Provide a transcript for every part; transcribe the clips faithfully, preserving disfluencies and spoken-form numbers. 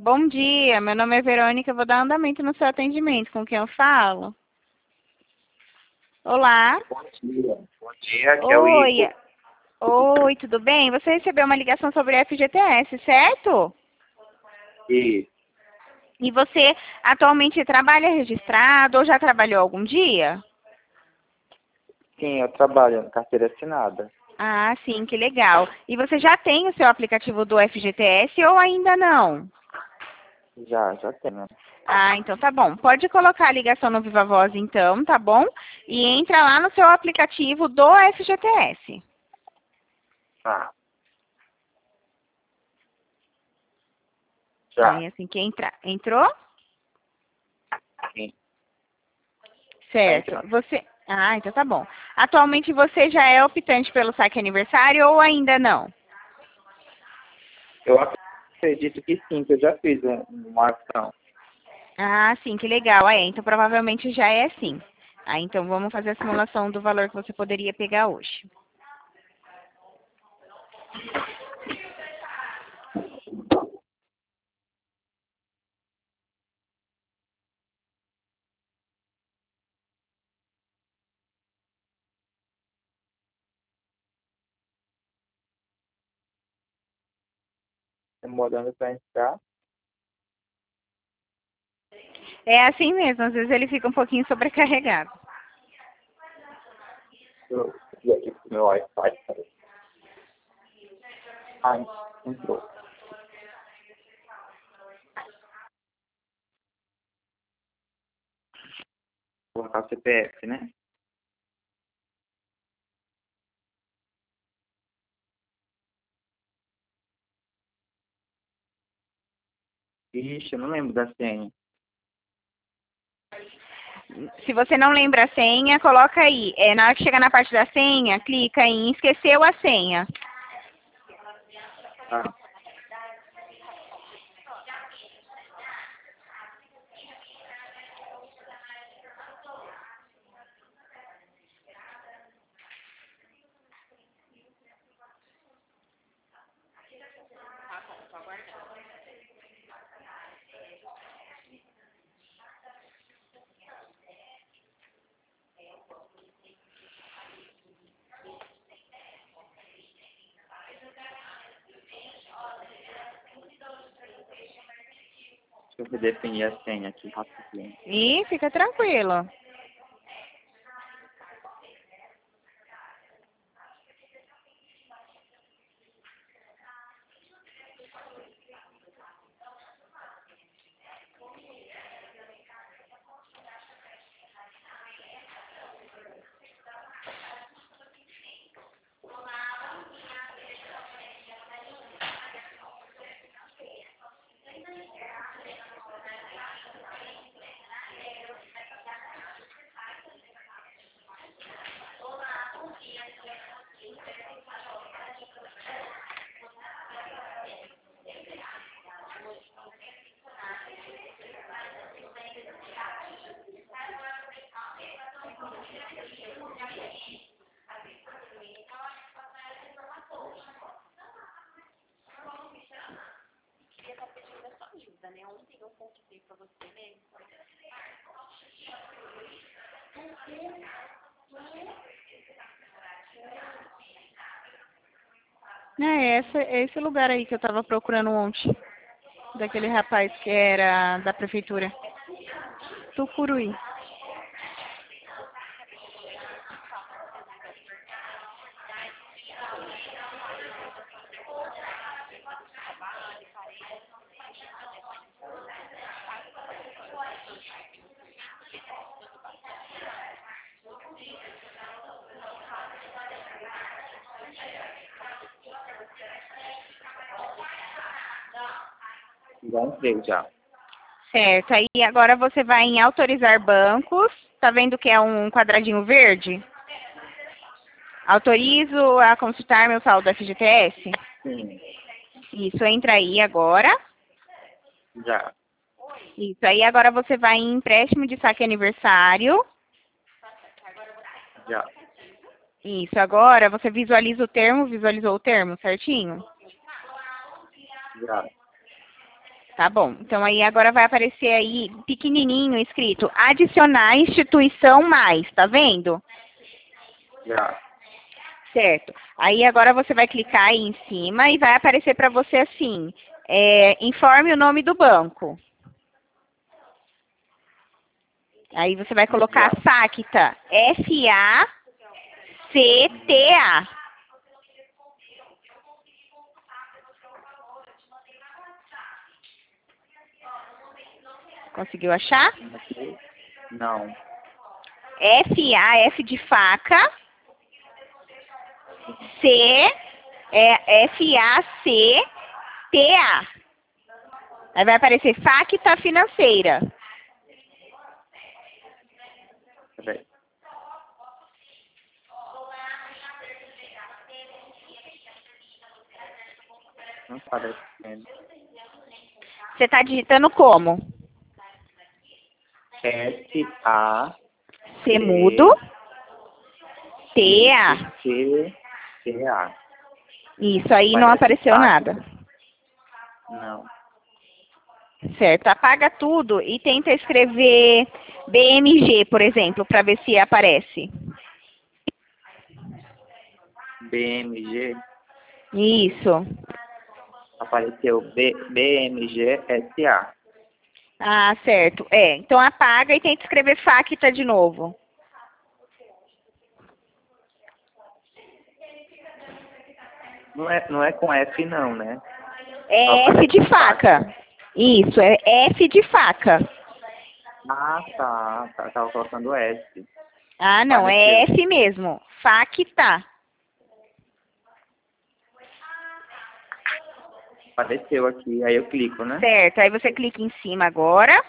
Bom dia, meu nome é Verônica, eu vou dar andamento no seu atendimento. Com quem eu falo? Olá. Bom dia. Bom dia, aqui é o Oi. Igor. Oi, tudo bem? Você recebeu uma ligação sobre F G T S, certo? E E você atualmente trabalha registrado ou já trabalhou algum dia? sim, eu trabalho na carteira assinada. Ah, sim, que legal. E você já tem o seu aplicativo do F G T S ou ainda não? Já, já tenho. Ah, então tá bom. Pode colocar a ligação no Viva Voz então, tá bom? E entra lá no seu aplicativo do F G T S. Ah, já. Aí assim que entra, entrou? Sim, tá Certo. entrando. Você, ah, então tá bom. Atualmente você já é optante pelo saque aniversário ou ainda não? Eu acredito que sim, que eu já fiz um- uma ação. Ah, sim, que legal. Ah, é, então provavelmente já é sim. Ah, então vamos fazer a simulação do valor que você poderia pegar hoje. Demorando para entrar. É assim mesmo, às vezes ele fica um pouquinho sobrecarregado. Eu vi aqui pro meu Wi-Fi. Peraí. Ah, entrou. Vou colocar o C P F, né? Ixi, eu não lembro da senha. Se você não lembra a senha, coloca aí. É, na hora que chegar na parte da senha, clica em esqueceu a senha. Ah, deixa eu definir a senha aqui rapidinho. E fica tranquilo. É, esse, é esse lugar aí que eu tava procurando ontem. Daquele rapaz que era da prefeitura. Tucuruí. Já entrei, já. Certo. Aí agora você vai em autorizar bancos. Tá vendo que é um quadradinho verde? Autorizo a consultar meu saldo F G T S? Sim, Isso, entra aí agora. já. Isso, aí agora você vai em empréstimo de saque aniversário. Já. Isso, agora você visualiza o termo, visualizou o termo certinho? Já. Tá bom. Então aí agora vai aparecer aí pequenininho escrito adicionar instituição mais, tá vendo? Já. Certo. Aí agora você vai clicar aí em cima e vai aparecer para você assim, é, informe o nome do banco. Aí você vai colocar Já. Facta, F A C T A. Conseguiu achar? Não. F A, F de faca, C, é F A C T A. Aí vai aparecer Facta Financeira. Peraí. Não parece. Você está digitando como? S A C mudo, T A. C T A. Isso aí não Parece apareceu Facta. nada. Não. Certo, apaga tudo e tenta escrever B M G, por exemplo, para ver se aparece. B M G. Isso. Apareceu B, BMG S A. Ah, certo. É, então apaga e tenta escrever Facta de novo. Não é, não é com F não, né? É F de faca. Isso, é F de faca. Ah, tá. tá tava colocando S. Ah, não, é Apareceu. F mesmo. Facta. Apareceu aqui. Aí eu clico, né? Certo, aí você clica em cima agora.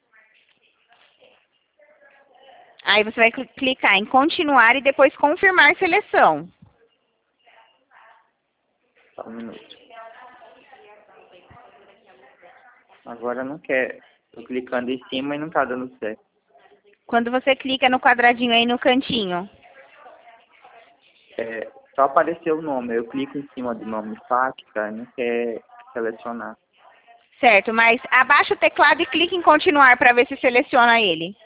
Aí você vai cl- clicar em continuar e depois confirmar seleção. Só um minuto. Agora não quer. Tô clicando em cima e não tá dando certo. Quando você clica no quadradinho aí no cantinho. É, só apareceu o nome. Eu clico em cima do nome Facta e não quer selecionar. Certo, mas abaixa o teclado e clica em continuar para ver se seleciona ele.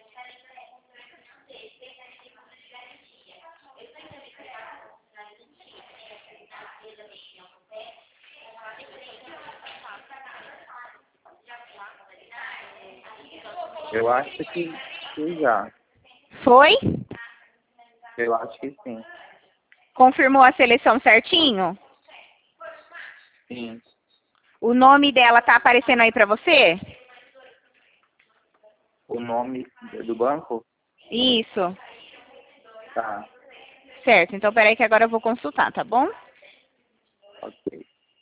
Eu acho que, que já. Foi? Eu acho que sim. Confirmou a seleção certinho? Sim. O nome dela tá aparecendo aí para você? O nome do banco? Isso. Tá. Certo, então peraí que agora eu vou consultar, tá bom? Ok.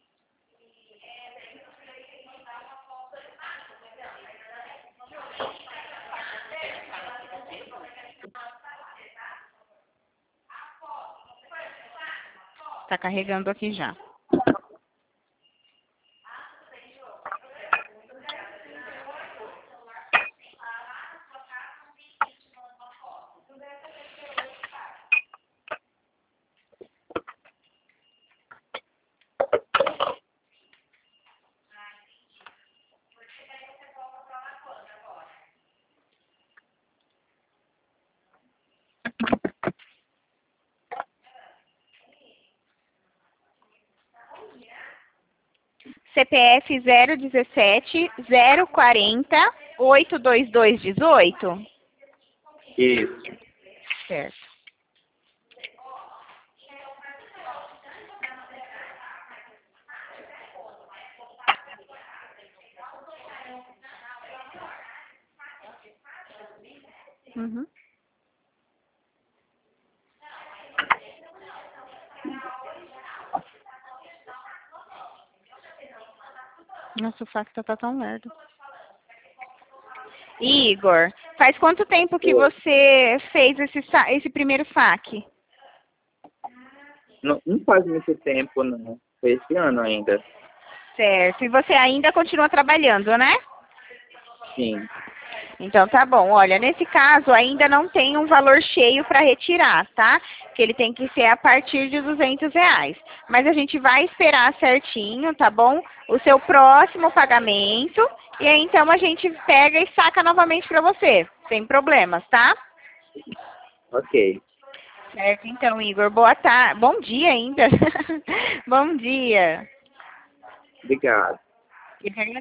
Tá carregando aqui já. C P F zero dezessete, zero quarenta, oitocentos e vinte e dois dezoito? Isso. Certo. Uhum. Nossa, o Facta tá tão lerdo. Igor, faz quanto tempo que Oi. você fez esse, sa- esse primeiro saque? Não, não faz muito tempo, não. Foi esse ano ainda. Certo. E você ainda continua trabalhando, né? Sim. Então tá bom, olha, nesse caso ainda não tem um valor cheio para retirar, tá? Que ele tem que ser a partir de duzentos reais. Mas a gente vai esperar certinho, tá bom? O seu próximo pagamento e aí então a gente pega e saca novamente para você, sem problemas, tá? Ok. Certo, então, Igor, boa tarde, bom dia ainda. Bom dia. Obrigado. Eu que